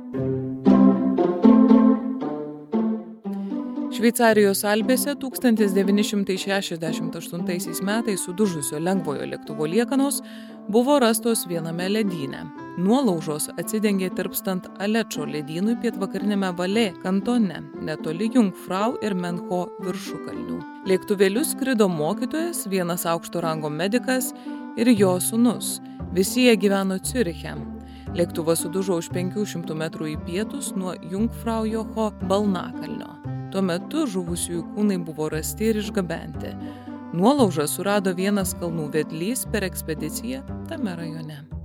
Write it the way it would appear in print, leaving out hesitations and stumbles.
Šveicarijos Alpėse 1968 metais sudužusio lengvojo lėktuvo liekanos buvo rastos viename ledyne. Nuolaužos atsidengė tirpstant Alečo ledynui pietvakarinėme Valė kantone, netoli Jungfrau ir Menho viršukalnių. Lėktuvėliu skrido mokytojas, vienas aukšto rango medikas ir jo sūnus. Visi jie gyveno Ciuriche. Lėktuvas sudužo už 500 metrų į pietus nuo Jungfraujocho Balnakalnio. Tuo metu žuvusiųjų kūnai buvo rasti ir išgabenti. Nuolaužą surado vienas kalnų vedlys per ekspediciją tame rajone.